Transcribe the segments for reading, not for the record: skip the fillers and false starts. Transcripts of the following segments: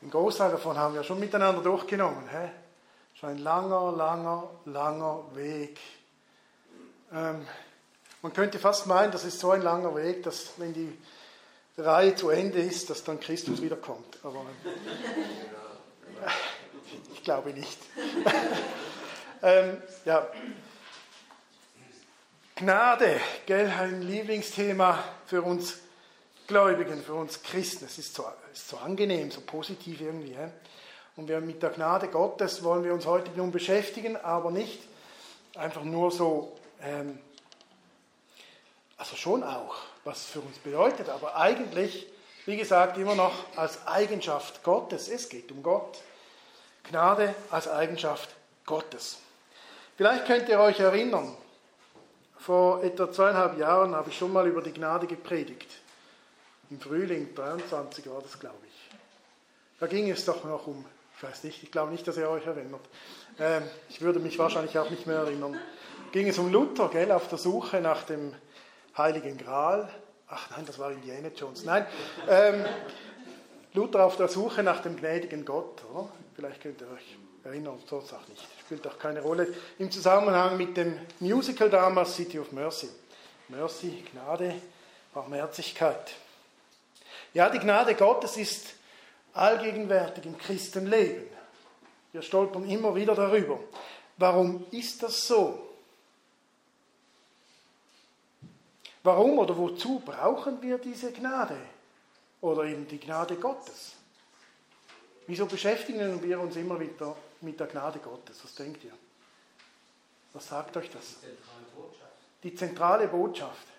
Ein Großteil davon haben wir schon miteinander durchgenommen. Schon ein langer Weg. Man könnte fast meinen, das ist so ein langer Weg, dass wenn die Reihe zu Ende ist, dass dann Christus wiederkommt. Aber ich glaube nicht. Ja. Gnade, gell, ein Lieblingsthema für uns Gläubigen, für uns Christen. Es ist so angenehm, so positiv irgendwie. Und mit der Gnade Gottes wollen wir uns heute nun beschäftigen, aber nicht einfach nur so, also schon auch, was es für uns bedeutet, aber eigentlich, wie gesagt, immer noch als Eigenschaft Gottes. Es geht um Gott. Gnade als Eigenschaft Gottes. Vielleicht könnt ihr euch erinnern, vor etwa 2,5 Jahren habe ich schon mal über die Gnade gepredigt. Im Frühling 23 war das, glaube ich. Da ging es doch noch um, ich weiß nicht, ich glaube nicht, dass ihr euch erinnert. Ich würde mich wahrscheinlich auch nicht mehr erinnern. Ging es um Luther, gell, auf der Suche nach dem Heiligen Gral. Ach nein, das war Indiana Jones. Nein, Luther auf der Suche nach dem gnädigen Gott. Oder? Vielleicht könnt ihr euch erinnern, sonst auch nicht. Spielt auch keine Rolle. Im Zusammenhang mit dem Musical damals, City of Mercy. Mercy, Gnade, Barmherzigkeit. Ja, die Gnade Gottes ist allgegenwärtig im Christenleben. Wir stolpern immer wieder darüber. Warum ist das so? Warum oder wozu brauchen wir diese Gnade? Oder eben die Gnade Gottes? Wieso beschäftigen wir uns immer wieder mit der Gnade Gottes? Was denkt ihr? Was sagt euch das? Die zentrale Botschaft.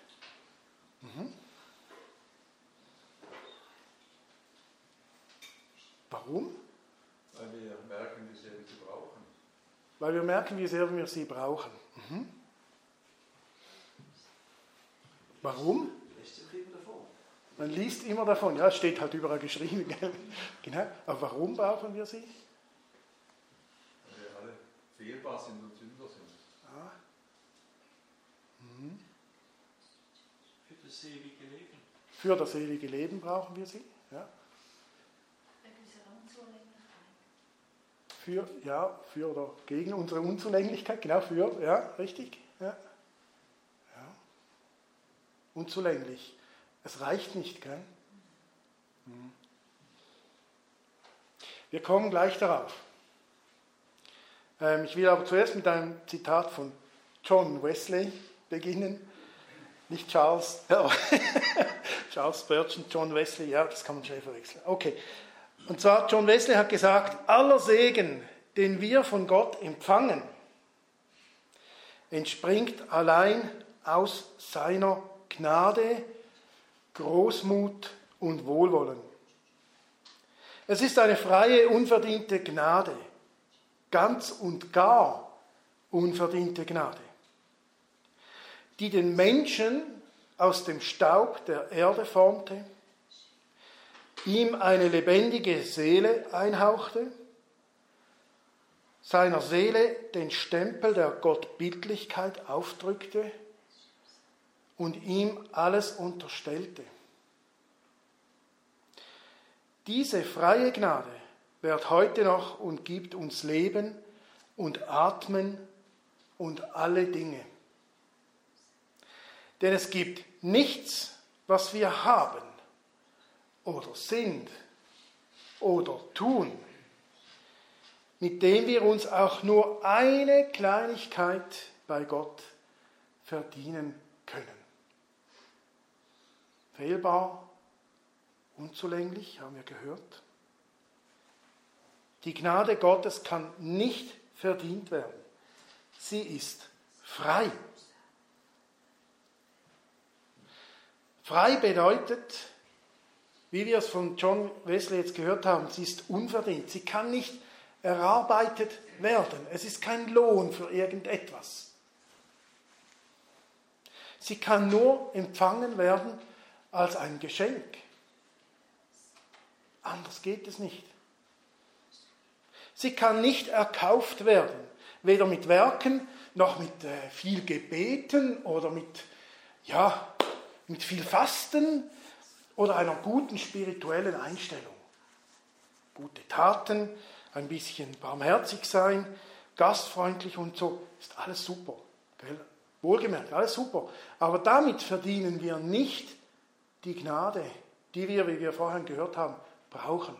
Warum? Weil wir merken, wie sehr wir sie brauchen. Weil wir merken, wie sehr wir sie brauchen. Warum? Man liest immer davon. Ja, es steht halt überall geschrieben. Gell? Genau. Aber warum brauchen wir sie? Weil wir alle fehlbar sind und Sünder sind. Für das ewige Leben. Für das ewige Leben brauchen wir sie. Ja. Für oder gegen unsere Unzulänglichkeit. Genau, für, ja, richtig. Ja. Unzulänglich. Es reicht nicht, gell? Wir kommen gleich darauf. Ich will aber zuerst mit einem Zitat von John Wesley beginnen. Nicht Charles, ja, Charles Spurgeon, John Wesley, ja, das kann man schnell verwechseln. Okay. Und zwar, John Wesley hat gesagt, aller Segen, den wir von Gott empfangen, entspringt allein aus seiner Gnade, Großmut und Wohlwollen. Es ist eine freie, unverdiente Gnade, ganz und gar unverdiente Gnade, die den Menschen aus dem Staub der Erde formte, ihm eine lebendige Seele einhauchte, seiner Seele den Stempel der Gottbildlichkeit aufdrückte und ihm alles unterstellte. Diese freie Gnade währt heute noch und gibt uns Leben und Atmen und alle Dinge. Denn es gibt nichts, was wir haben oder sind oder tun, mit dem wir uns auch nur eine Kleinigkeit bei Gott verdienen können. Fehlbar, unzulänglich, haben wir gehört. Die Gnade Gottes kann nicht verdient werden. Sie ist frei. Frei bedeutet, wie wir es von John Wesley jetzt gehört haben, sie ist unverdient. Sie kann nicht erarbeitet werden. Es ist kein Lohn für irgendetwas. Sie kann nur empfangen werden als ein Geschenk. Anders geht es nicht. Sie kann nicht erkauft werden, weder mit Werken noch mit viel Gebeten oder mit viel Fasten oder einer guten spirituellen Einstellung. gute Taten, ein bisschen barmherzig sein, gastfreundlich und so, ist alles super. Gell? Wohlgemerkt, alles super. Aber damit verdienen wir nicht die Gnade, die wir, wie wir vorhin gehört haben, brauchen.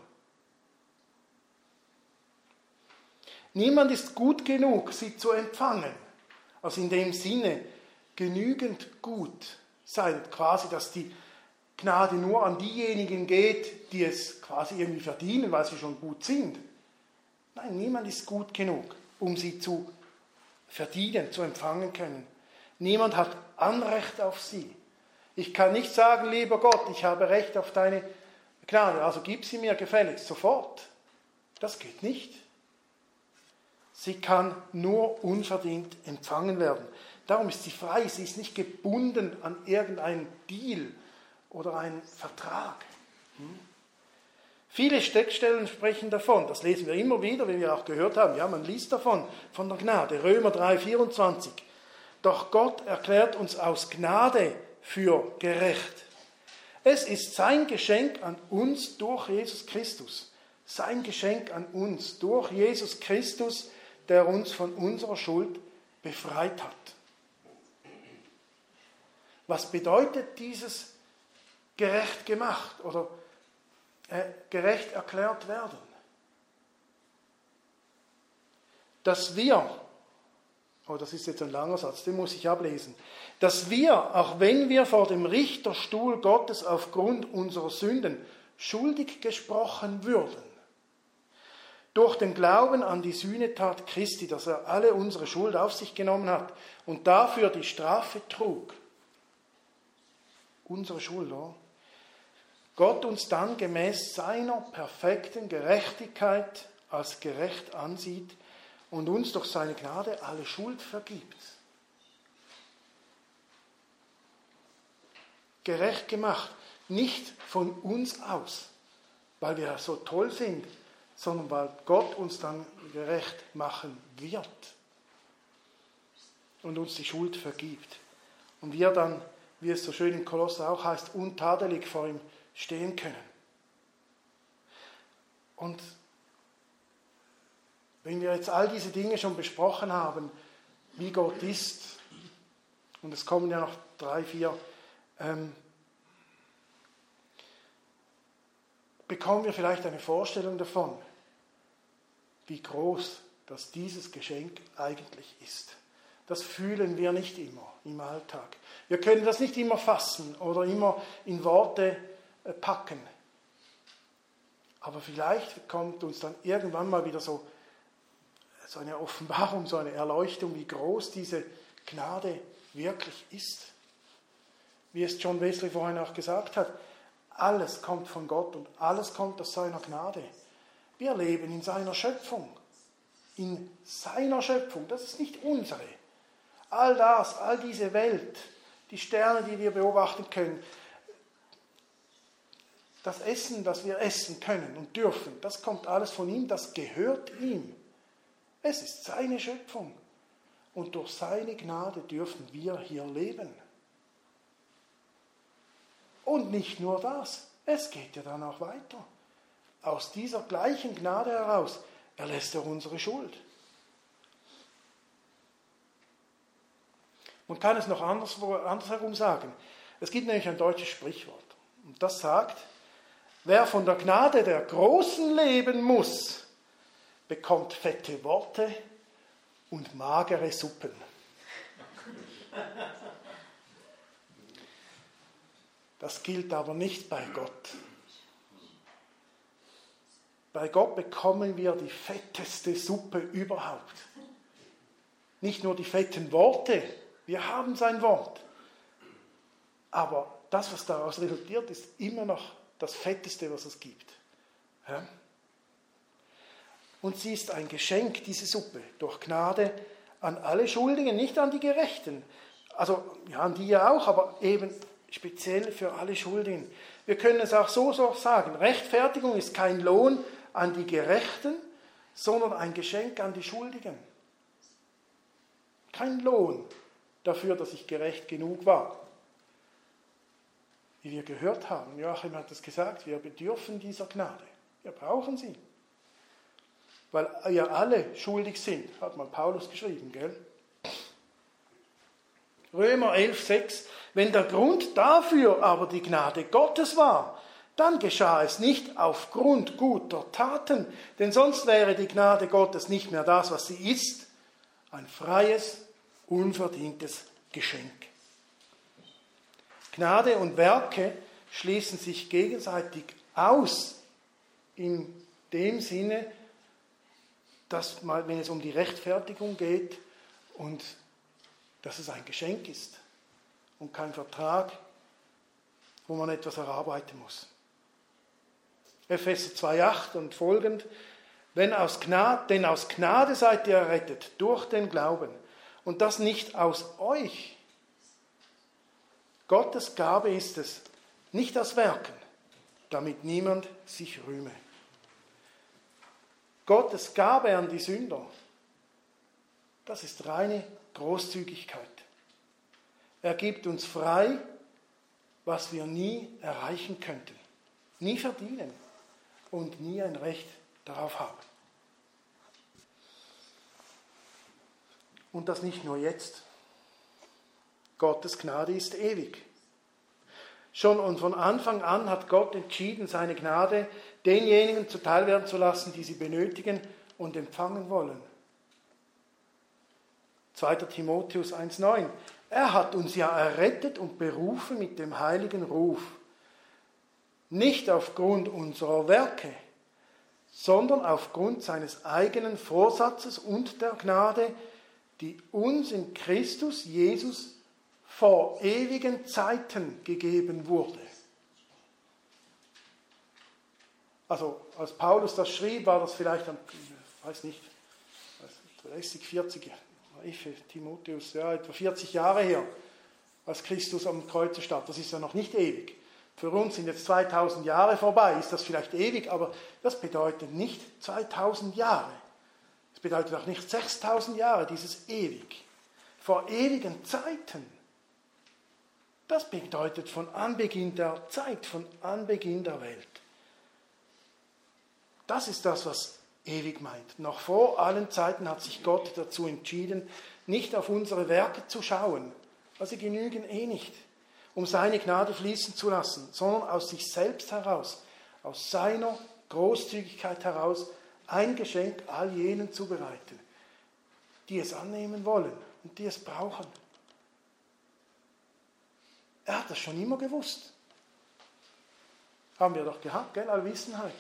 Niemand ist gut genug, sie zu empfangen. Also in dem Sinne, genügend gut sein, quasi, dass die Gnade nur an diejenigen geht, die es quasi irgendwie verdienen, weil sie schon gut sind. Nein, niemand ist gut genug, um sie zu verdienen, zu empfangen können. Niemand hat Anrecht auf sie. Ich kann nicht sagen, lieber Gott, ich habe Recht auf deine Gnade, also gib sie mir gefälligst sofort. Das geht nicht. Sie kann nur unverdient empfangen werden. Darum ist sie frei, sie ist nicht gebunden an irgendeinen Deal oder einen Vertrag. Viele Textstellen sprechen davon, das lesen wir immer wieder, wie wir auch gehört haben. Ja, man liest davon, von der Gnade, Römer 3,24. Doch Gott erklärt uns aus Gnade für gerecht. Es ist sein Geschenk an uns durch Jesus Christus. Sein Geschenk an uns durch Jesus Christus, der uns von unserer Schuld befreit hat. Was bedeutet dieses gerecht gemacht oder gerecht erklärt werden? Dass wir, oh, das ist jetzt ein langer Satz, den muss ich ablesen, dass wir, auch wenn wir vor dem Richterstuhl Gottes aufgrund unserer Sünden schuldig gesprochen würden, durch den Glauben an die Sühnetat Christi, dass er alle unsere Schuld auf sich genommen hat und dafür die Strafe trug, unsere Schuld, oder? Gott uns dann gemäß seiner perfekten Gerechtigkeit als gerecht ansieht und uns durch seine Gnade alle Schuld vergibt. Gerecht gemacht, nicht von uns aus, weil wir so toll sind, sondern weil Gott uns dann gerecht machen wird und uns die Schuld vergibt. Und wir dann, wie es so schön in Kolosser auch heißt, untadelig vor ihm stehen können. Und wenn wir jetzt all diese Dinge schon besprochen haben, wie Gott ist, und es kommen ja noch 3, 4, bekommen wir vielleicht eine Vorstellung davon, wie groß dass dieses Geschenk eigentlich ist. Das fühlen wir nicht immer im Alltag. Wir können das nicht immer fassen oder immer in Worte packen. Aber vielleicht kommt uns dann irgendwann mal wieder so eine Offenbarung, so eine Erleuchtung, wie groß diese Gnade wirklich ist. Wie es John Wesley vorhin auch gesagt hat, alles kommt von Gott und alles kommt aus seiner Gnade. Wir leben in seiner Schöpfung. In seiner Schöpfung, das ist nicht unsere. All das, all diese Welt, die Sterne, die wir beobachten können, das Essen, das wir essen können und dürfen, das kommt alles von ihm, das gehört ihm. Es ist seine Schöpfung. Und durch seine Gnade dürfen wir hier leben. Und nicht nur das, es geht ja dann auch weiter. Aus dieser gleichen Gnade heraus erlässt er unsere Schuld. Man kann es noch andersherum sagen. Es gibt nämlich ein deutsches Sprichwort. Und das sagt, wer von der Gnade der Großen leben muss, bekommt fette Worte und magere Suppen. Das gilt aber nicht bei Gott. Bei Gott bekommen wir die fetteste Suppe überhaupt. Nicht nur die fetten Worte, wir haben sein Wort. Aber das, was daraus resultiert, ist immer noch das Fetteste, was es gibt. Ja? Und sie ist ein Geschenk, diese Suppe, durch Gnade an alle Schuldigen, nicht an die Gerechten. Also, ja, an die ja auch, aber eben speziell für alle Schuldigen. Wir können es auch so sagen, Rechtfertigung ist kein Lohn an die Gerechten, sondern ein Geschenk an die Schuldigen. Kein Lohn dafür, dass ich gerecht genug war. Wie wir gehört haben, Joachim hat es gesagt, wir bedürfen dieser Gnade. Wir brauchen sie. weil ihr alle schuldig sind, hat mal Paulus geschrieben, gell? Römer 11,6: Wenn der Grund dafür aber die Gnade Gottes war, dann geschah es nicht aufgrund guter Taten, denn sonst wäre die Gnade Gottes nicht mehr das, was sie ist, ein freies, unverdientes Geschenk. Gnade und Werke schließen sich gegenseitig aus, in dem Sinne, dass wenn es um die Rechtfertigung geht und dass es ein Geschenk ist und kein Vertrag, wo man etwas erarbeiten muss. Epheser 2,8 und folgend: denn aus Gnade seid ihr errettet, durch den Glauben, und das nicht aus euch. Gottes Gabe ist es, nicht aus Werken, damit niemand sich rühme. Gottes Gabe an die Sünder, das ist reine Großzügigkeit. Er gibt uns frei, was wir nie erreichen könnten, nie verdienen und nie ein Recht darauf haben. Und das nicht nur jetzt. Gottes Gnade ist ewig. Schon und von Anfang an hat Gott entschieden, seine Gnade denjenigen zuteil werden zu lassen, die sie benötigen und empfangen wollen. 2. Timotheus 1,9: Er hat uns ja errettet und berufen mit dem heiligen Ruf, nicht aufgrund unserer Werke, sondern aufgrund seines eigenen Vorsatzes und der Gnade, die uns in Christus Jesus vor ewigen Zeiten gegeben wurde. Also als Paulus das schrieb, war das vielleicht, ich weiß nicht, 30, 40, Timotheus, ja, etwa 40 Jahre her, als Christus am Kreuze starb. Das ist ja noch nicht ewig. Für uns sind jetzt 2000 Jahre vorbei, ist das vielleicht ewig, aber das bedeutet nicht 2000 Jahre. Es bedeutet auch nicht 6000 Jahre, dieses ewig. Vor ewigen Zeiten. Das bedeutet von Anbeginn der Zeit, von Anbeginn der Welt. Das ist das, was ewig meint. Noch vor allen Zeiten hat sich Gott dazu entschieden, nicht auf unsere Werke zu schauen, weil sie genügen eh nicht, um seine Gnade fließen zu lassen, sondern aus sich selbst heraus, aus seiner Großzügigkeit heraus, ein Geschenk all jenen zubereiten, die es annehmen wollen und die es brauchen. Er hat das schon immer gewusst. Haben wir doch gehabt, gell? Allwissenheit.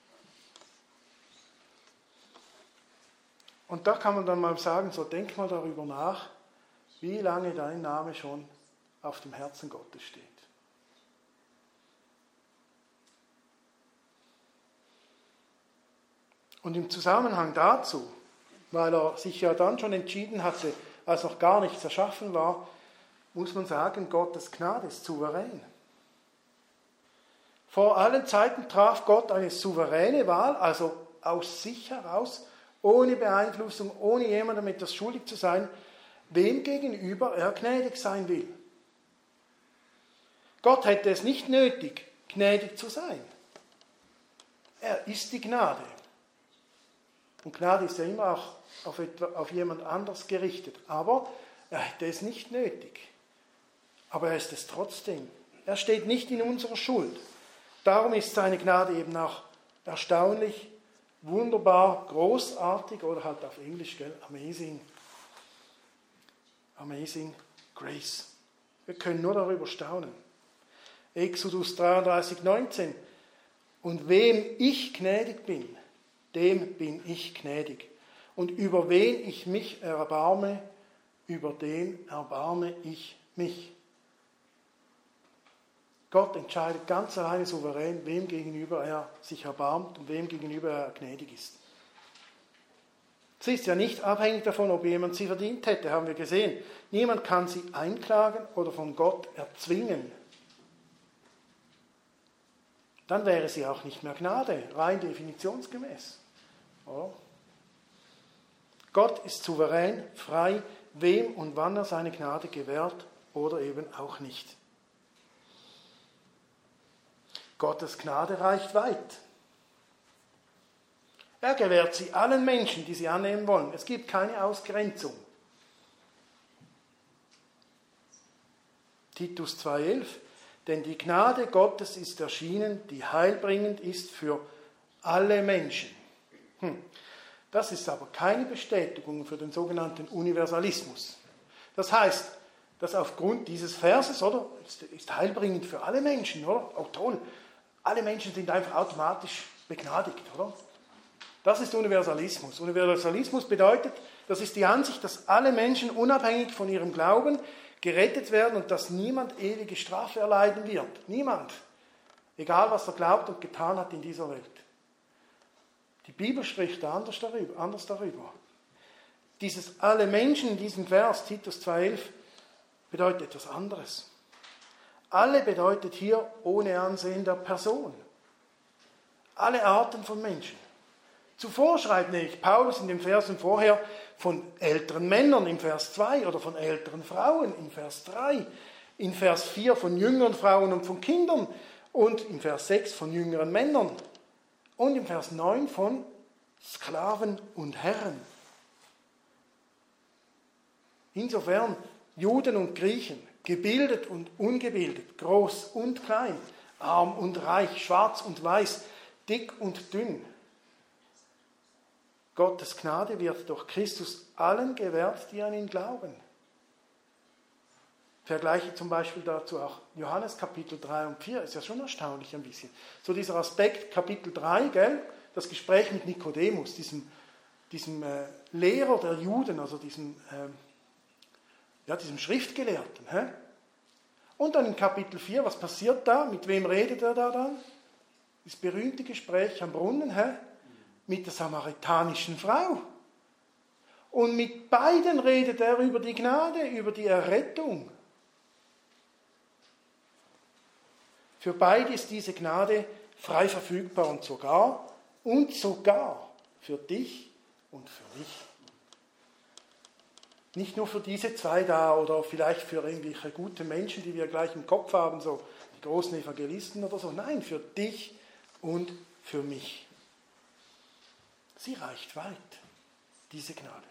Und da kann man dann mal sagen, so denk mal darüber nach, wie lange dein Name schon auf dem Herzen Gottes steht. Und im Zusammenhang dazu, weil er sich ja dann schon entschieden hatte, als noch gar nichts erschaffen war, muss man sagen, Gottes Gnade ist souverän. Vor allen Zeiten traf Gott eine souveräne Wahl, also aus sich heraus, ohne Beeinflussung, ohne jemandem etwas schuldig zu sein, wem gegenüber er gnädig sein will. Gott hätte es nicht nötig, gnädig zu sein. Er ist die Gnade. Und Gnade ist ja immer auch auf jemand anders gerichtet. Aber er hätte es nicht nötig. Aber er ist es trotzdem. Er steht nicht in unserer Schuld. Darum ist seine Gnade eben auch erstaunlich, wunderbar, großartig oder halt auf Englisch, gell? Amazing. Amazing Grace. Wir können nur darüber staunen. Exodus 33,19: Und wem ich gnädig bin, dem bin ich gnädig. Und über wen ich mich erbarme, über den erbarme ich mich. Gott entscheidet ganz alleine souverän, wem gegenüber er sich erbarmt und wem gegenüber er gnädig ist. Sie ist ja nicht abhängig davon, ob jemand sie verdient hätte, haben wir gesehen. Niemand kann sie einklagen oder von Gott erzwingen. Dann wäre sie auch nicht mehr Gnade, rein definitionsgemäß. Oder? Gott ist souverän, frei, wem und wann er seine Gnade gewährt oder eben auch nicht. Gottes Gnade reicht weit. Er gewährt sie allen Menschen, die sie annehmen wollen. Es gibt keine Ausgrenzung. Titus 2,11: Denn die Gnade Gottes ist erschienen, die heilbringend ist für alle Menschen. Das ist aber keine Bestätigung für den sogenannten Universalismus. Das heißt, dass aufgrund dieses Verses, oder, ist heilbringend für alle Menschen, oder? Oh toll, alle Menschen sind einfach automatisch begnadigt, oder? Das ist Universalismus. Universalismus bedeutet, das ist die Ansicht, dass alle Menschen unabhängig von ihrem Glauben gerettet werden und dass niemand ewige Strafe erleiden wird. Niemand. Egal, was er glaubt und getan hat in dieser Welt. Die Bibel spricht da anders darüber. Dieses alle Menschen in diesem Vers, Titus 2,11, bedeutet etwas anderes. Alle bedeutet hier ohne Ansehen der Person. Alle Arten von Menschen. Zuvor schreibt nämlich Paulus in den Versen vorher von älteren Männern im Vers 2 oder von älteren Frauen im Vers 3, in Vers 4 von jüngeren Frauen und von Kindern und im Vers 6 von jüngeren Männern und im Vers 9 von Sklaven und Herren. Insofern Juden und Griechen, gebildet und ungebildet, groß und klein, arm und reich, schwarz und weiß, dick und dünn. Gottes Gnade wird durch Christus allen gewährt, die an ihn glauben. Vergleiche zum Beispiel dazu auch Johannes Kapitel 3 und 4, ist ja schon erstaunlich ein bisschen. So dieser Aspekt Kapitel 3, gell? Das Gespräch mit Nikodemus, diesem Lehrer der Juden, also diesem Schriftgelehrten. Und dann in Kapitel 4, was passiert da? Mit wem redet er da dann? Das berühmte Gespräch am Brunnen, mit der samaritanischen Frau. Und mit beiden redet er über die Gnade, über die Errettung. Für beide ist diese Gnade frei verfügbar und sogar für dich und für mich. Nicht nur für diese zwei da oder vielleicht für irgendwelche gute Menschen, die wir gleich im Kopf haben, so die großen Evangelisten oder so. Nein, für dich und für mich. Sie reicht weit, diese Gnade.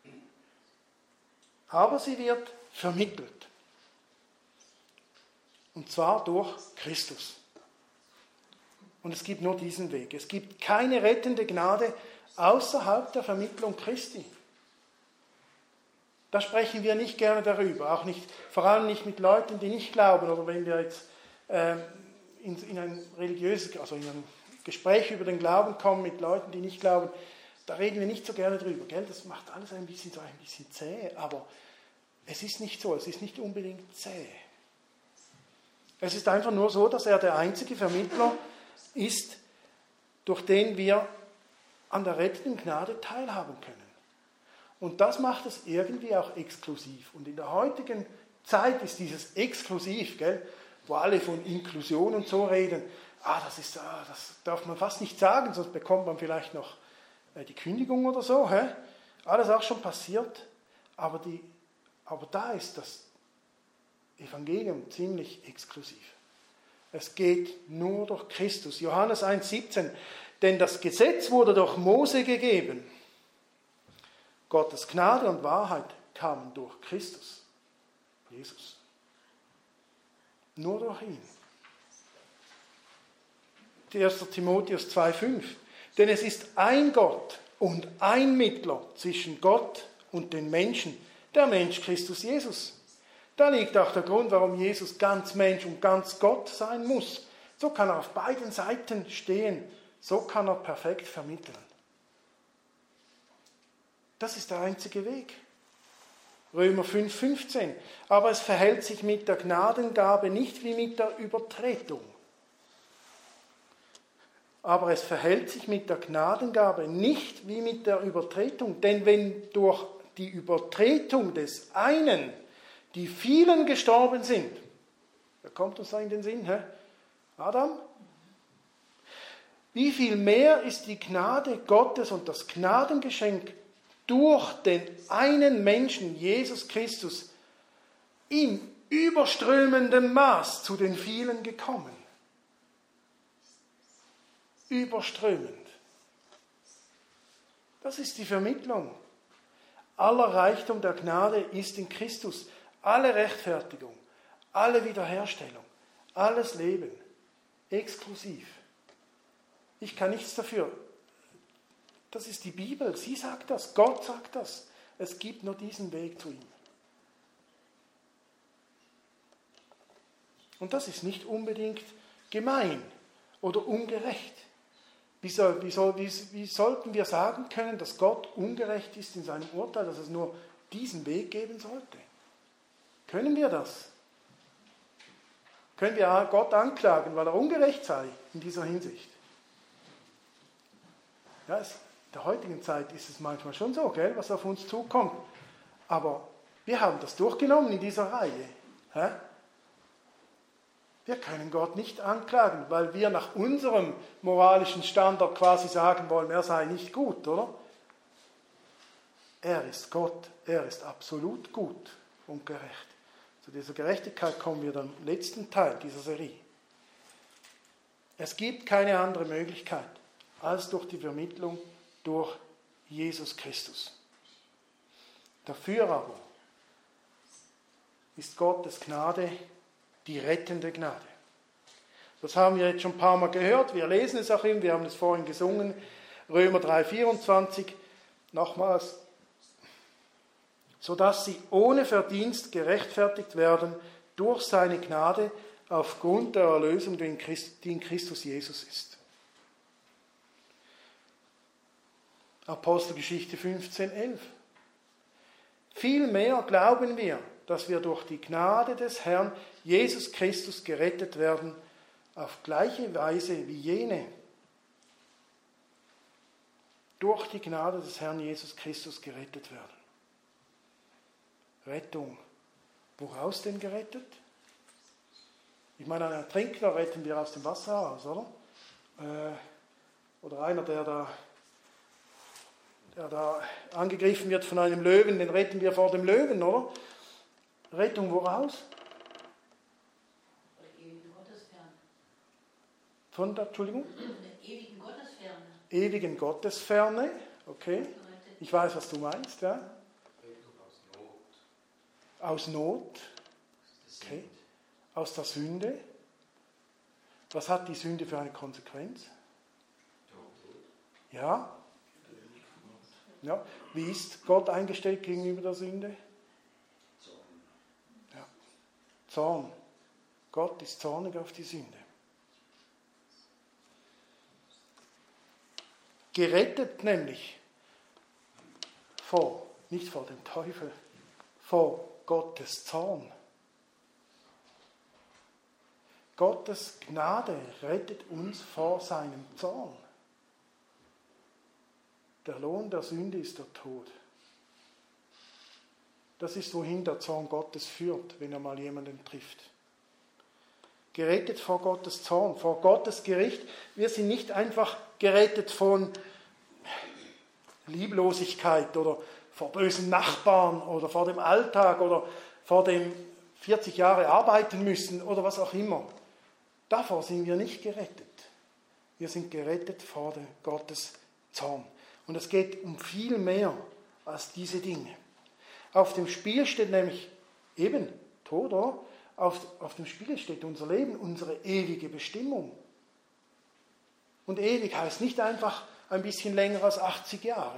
Aber sie wird vermittelt. Und zwar durch Christus. Und es gibt nur diesen Weg. Es gibt keine rettende Gnade außerhalb der Vermittlung Christi. Da sprechen wir nicht gerne darüber, auch nicht, vor allem nicht mit Leuten, die nicht glauben, oder wenn wir jetzt in ein religiöses, also in ein Gespräch über den Glauben kommen mit Leuten, die nicht glauben, da reden wir nicht so gerne drüber, gell? Das macht alles ein bisschen zäh, aber es ist nicht so, es ist nicht unbedingt zäh. Es ist einfach nur so, dass er der einzige Vermittler ist, durch den wir an der rettenden Gnade teilhaben können. Und das macht es irgendwie auch exklusiv. Und in der heutigen Zeit ist dieses exklusiv, gell, wo alle von Inklusion und so reden, das darf man fast nicht sagen, sonst bekommt man vielleicht noch die Kündigung oder so. Alles auch schon passiert. Aber da ist das Evangelium ziemlich exklusiv. Es geht nur durch Christus. Johannes 1,17. Denn das Gesetz wurde durch Mose gegeben. Gottes Gnade und Wahrheit kamen durch Christus, Jesus. Nur durch ihn. 1. Timotheus 2,5. Denn es ist ein Gott und ein Mittler zwischen Gott und den Menschen, der Mensch Christus Jesus. Da liegt auch der Grund, warum Jesus ganz Mensch und ganz Gott sein muss. So kann er auf beiden Seiten stehen. So kann er perfekt vermitteln. Das ist der einzige Weg. Römer 5,15. Aber es verhält sich mit der Gnadengabe nicht wie mit der Übertretung. Aber es verhält sich mit der Gnadengabe nicht wie mit der Übertretung. Denn wenn durch die Übertretung des einen die vielen gestorben sind, wer kommt uns da in den Sinn? Adam? Wie viel mehr ist die Gnade Gottes und das Gnadengeschenk durch den einen Menschen, Jesus Christus, in überströmendem Maß zu den vielen gekommen. Überströmend. Das ist die Vermittlung. Aller Reichtum der Gnade ist in Christus. Alle Rechtfertigung, alle Wiederherstellung, alles Leben, exklusiv. Ich kann nichts dafür. Das ist die Bibel. Sie sagt das. Gott sagt das. Es gibt nur diesen Weg zu ihm. Und das ist nicht unbedingt gemein oder ungerecht. Wie sollten wir sagen können, dass Gott ungerecht ist in seinem Urteil, dass es nur diesen Weg geben sollte? Können wir das? Können wir Gott anklagen, weil er ungerecht sei in dieser Hinsicht? Ja, in der heutigen Zeit ist es manchmal schon so, gell, was auf uns zukommt. Aber wir haben das durchgenommen in dieser Reihe. Hä? Wir können Gott nicht anklagen, weil wir nach unserem moralischen Standard quasi sagen wollen, er sei nicht gut, oder? Er ist Gott, er ist absolut gut und gerecht. Zu dieser Gerechtigkeit kommen wir dann im letzten Teil dieser Serie. Es gibt keine andere Möglichkeit als durch die Vermittlung durch Jesus Christus. Dafür aber ist Gottes Gnade die rettende Gnade. Das haben wir jetzt schon ein paar Mal gehört. Wir lesen es auch immer, wir haben es vorhin gesungen. Römer 3,24. Nochmals. Sodass sie ohne Verdienst gerechtfertigt werden durch seine Gnade aufgrund der Erlösung, die in Christus Jesus ist. Apostelgeschichte 15,11. Vielmehr glauben wir, dass wir durch die Gnade des Herrn Jesus Christus gerettet werden, auf gleiche Weise wie jene. Durch die Gnade des Herrn Jesus Christus gerettet werden. Rettung. Woraus denn gerettet? Ich meine, einen Ertrinkender retten wir aus dem Wasser raus, oder? Oder einer, der da angegriffen wird von einem Löwen, den retten wir vor dem Löwen, oder? Rettung woraus? Von der, Entschuldigung? Der ewigen Gottesferne. Ewigen Gottesferne, okay. Ich weiß, was du meinst, ja. Aus Not. Okay. Aus der Sünde. Was hat die Sünde für eine Konsequenz? Ja. Ja. Wie ist Gott eingestellt gegenüber der Sünde? Ja. Zorn. Gott ist zornig auf die Sünde. Gerettet nämlich nicht vor dem Teufel, vor Gottes Zorn. Gottes Gnade rettet uns vor seinem Zorn. Der Lohn der Sünde ist der Tod. Das ist, wohin der Zorn Gottes führt, wenn er mal jemanden trifft. Gerettet vor Gottes Zorn, vor Gottes Gericht. Wir sind nicht einfach gerettet von Lieblosigkeit oder vor bösen Nachbarn oder vor dem Alltag oder vor dem 40 Jahre arbeiten müssen oder was auch immer. Davor sind wir nicht gerettet. Wir sind gerettet vor dem Gottes Zorn. Und es geht um viel mehr als diese Dinge. Auf dem Spiel steht nämlich eben Tod, oder? Auf dem Spiel steht unser Leben, unsere ewige Bestimmung. Und ewig heißt nicht einfach ein bisschen länger als 80 Jahre.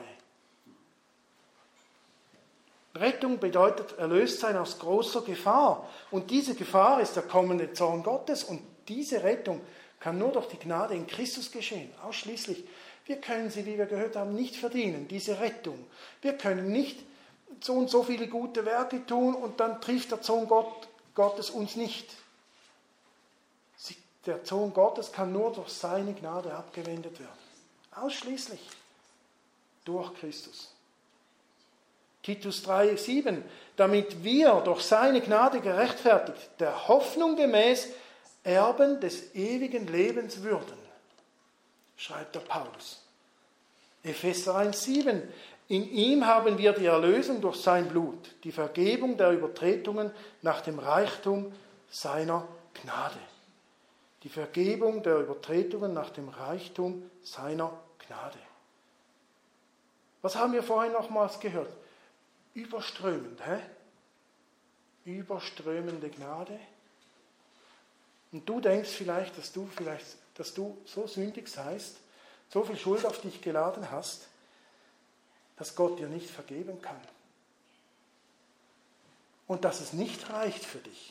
Rettung bedeutet Erlöstsein aus großer Gefahr. Und diese Gefahr ist der kommende Zorn Gottes. Und diese Rettung kann nur durch die Gnade in Christus geschehen. Ausschließlich. Wir können sie, wie wir gehört haben, nicht verdienen, diese Rettung. Wir können nicht so und so viele gute Werke tun und dann trifft der Zorn Gottes uns nicht. Der Zorn Gottes kann nur durch seine Gnade abgewendet werden. Ausschließlich durch Christus. Titus 3,7, damit wir durch seine Gnade gerechtfertigt, der Hoffnung gemäß Erben des ewigen Lebens würden, schreibt der Paulus. Epheser 1,7, in ihm haben wir die Erlösung durch sein Blut, die Vergebung der Übertretungen nach dem Reichtum seiner Gnade. Die Vergebung der Übertretungen nach dem Reichtum seiner Gnade. Was haben wir vorhin nochmals gehört? Überströmend, überströmende Gnade. Und du denkst vielleicht, dass du so sündig seist, so viel Schuld auf dich geladen hast, dass Gott dir nicht vergeben kann. Und dass es nicht reicht für dich.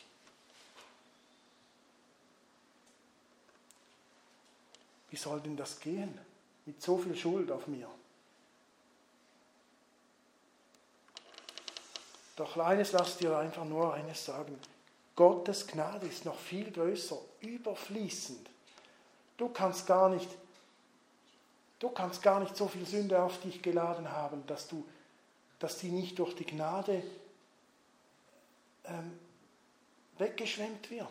Wie soll denn das gehen mit so viel Schuld auf mir? Doch eines lass dir einfach nur eines sagen. Gottes Gnade ist noch viel größer, überfließend. Du kannst gar nicht so viel Sünde auf dich geladen haben, dass die nicht durch die Gnade weggeschwemmt wird.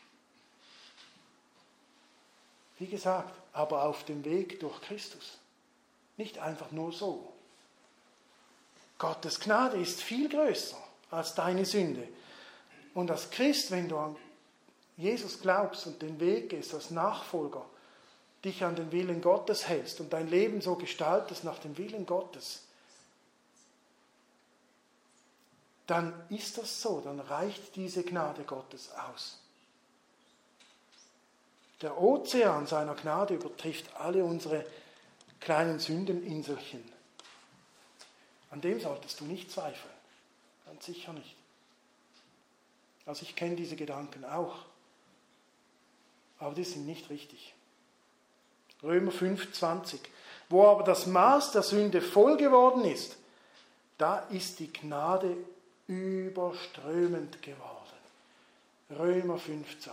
Wie gesagt, aber auf dem Weg durch Christus. Nicht einfach nur so. Gottes Gnade ist viel größer als deine Sünde. Und als Christ, wenn du an Jesus glaubst und den Weg gehst als Nachfolger, dich an den Willen Gottes hältst und dein Leben so gestaltest nach dem Willen Gottes, dann ist das so, dann reicht diese Gnade Gottes aus. Der Ozean seiner Gnade übertrifft alle unsere kleinen Sündeninselchen. An dem solltest du nicht zweifeln, ganz sicher nicht. Also ich kenne diese Gedanken auch, aber die sind nicht richtig. Römer 5,20. Wo aber das Maß der Sünde voll geworden ist, da ist die Gnade überströmend geworden. Römer 5,20.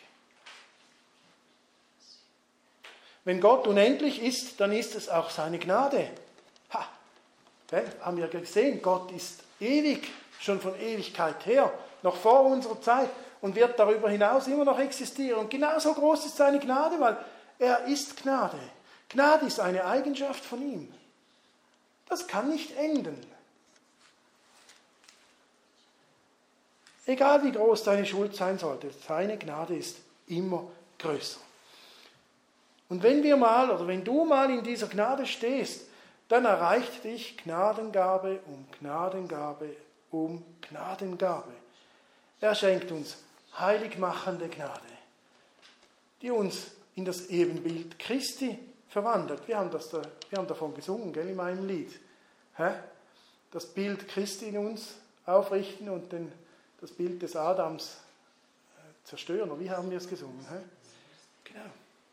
Wenn Gott unendlich ist, dann ist es auch seine Gnade. Haben wir gesehen, Gott ist ewig, schon von Ewigkeit her, noch vor unserer Zeit und wird darüber hinaus immer noch existieren. Und genauso groß ist seine Gnade, weil er ist Gnade. Gnade ist eine Eigenschaft von ihm. Das kann nicht enden. Egal wie groß deine Schuld sein sollte, seine Gnade ist immer größer. Und wenn du mal in dieser Gnade stehst, dann erreicht dich Gnadengabe um Gnadengabe um Gnadengabe. Er schenkt uns heiligmachende Gnade, die uns in das Ebenbild Christi verwandelt. Wir haben davon gesungen, gell, in meinem Lied. Das Bild Christi in uns aufrichten und das Bild des Adams zerstören. Oder wie haben wir es gesungen? Genau.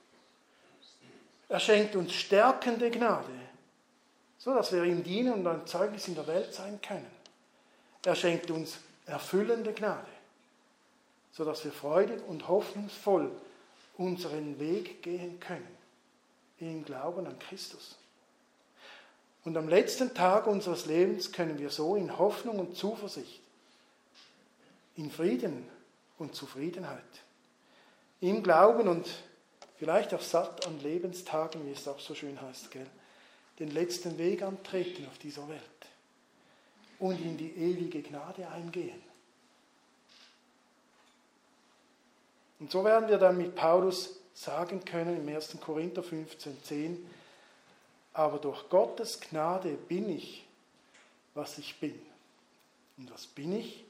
Er schenkt uns stärkende Gnade, so dass wir ihm dienen und ein Zeugnis in der Welt sein können. Er schenkt uns erfüllende Gnade, so dass wir freudig und hoffnungsvoll unseren Weg gehen können, im Glauben an Christus. Und am letzten Tag unseres Lebens können wir so in Hoffnung und Zuversicht, in Frieden und Zufriedenheit, im Glauben und vielleicht auch satt an Lebenstagen, wie es auch so schön heißt, gell, den letzten Weg antreten auf dieser Welt und in die ewige Gnade eingehen. Und so werden wir dann mit Paulus sagen können im 1. Korinther 15,10: Aber durch Gottes Gnade bin ich, was ich bin. Und was bin ich?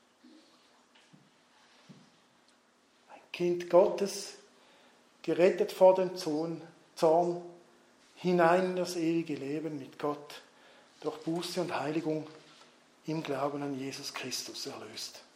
Ein Kind Gottes, gerettet vor dem Zorn, hinein in das ewige Leben mit Gott, durch Buße und Heiligung im Glauben an Jesus Christus erlöst.